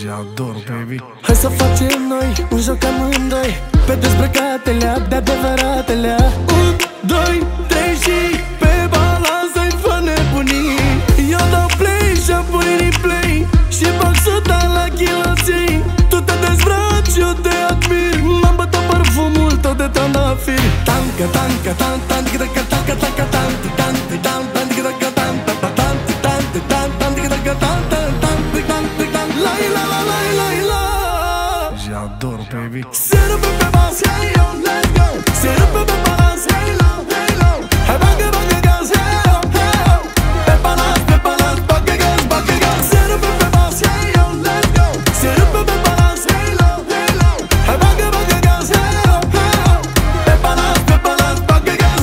J'adoro, baby. Hai să facem noi un joc amândoi, pe dezbrăcatele, de adevăratele. 1, 2, 3 și pe balans-i fă nebunii. Eu dau play și-am pune replay și bag suta la chiloții. Tu te dezbraci, eu te admir, m-am bătut parfumul tău de trandafiri. Tanca, tanca, tan, tan, tanca, tanca, tanca, tan, tan, tan, tan, tanca, tan, tan, tan, tan, tan, tan, tanca, tan, tan, tan, tan, la la la la la la. J'adoro, baby. Se rupe pe bas, hey yo, let's go. Se rupe pe balans, hey low, hey low. Hai bagă, bagă gaz, hey yo, hey yo. Pe balans, bagă gaz. Se rupe pe bas, hey yo, let's go. Se rupe pe balans, hey low, hey low. Hai bagă, bagă gaz, hey yo, hey yo. Pe balans, bagă gaz.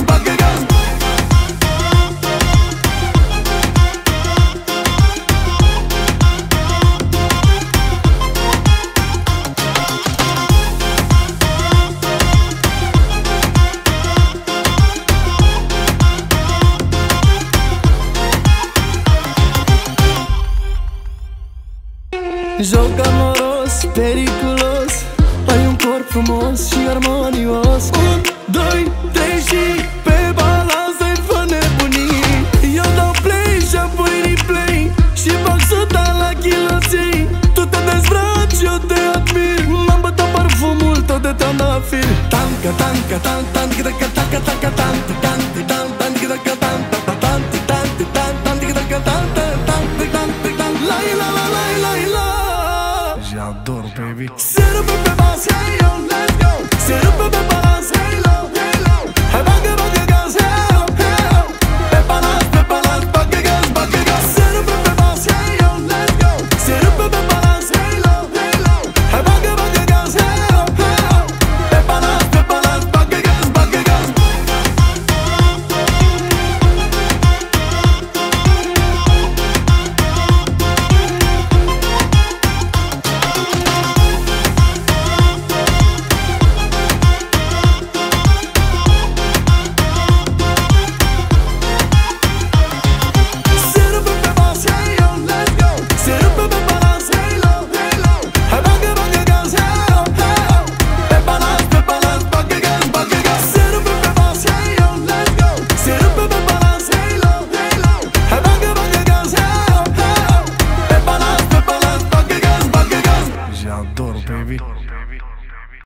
Joc amoros, periculos, ai un corp frumos și armonios. 1, 2, 3 și pe balans-i fă nebunii. Eu dau play și-am pune replay și bag suta la chiloții. Tu te dezbraci, eu te admir, m-am bătut parfumul tău de trandafiri. Tanca, tanca, tan, tan, tanca, tanca, tanca, tan, tan, tan, tan, tanca, tan, tan, tan, tan, tan, tanca, tan, tan, tan, la la la la la la. J'adoro, baby. Se rupe pe bas, hey yo, let's go. Se rupe pe balans, hey low, hey low. Hai bagă, bagă gaz, hey yo, hey yo. Pe balans, bagă gaz. Se rupe pe bas, hey yo, let's go. Se rupe pe balans, hey low, hey low. Hai bagă, bagă gaz, hey yo, hey yo. Pe balans, bagă gaz. J'adoro, baby.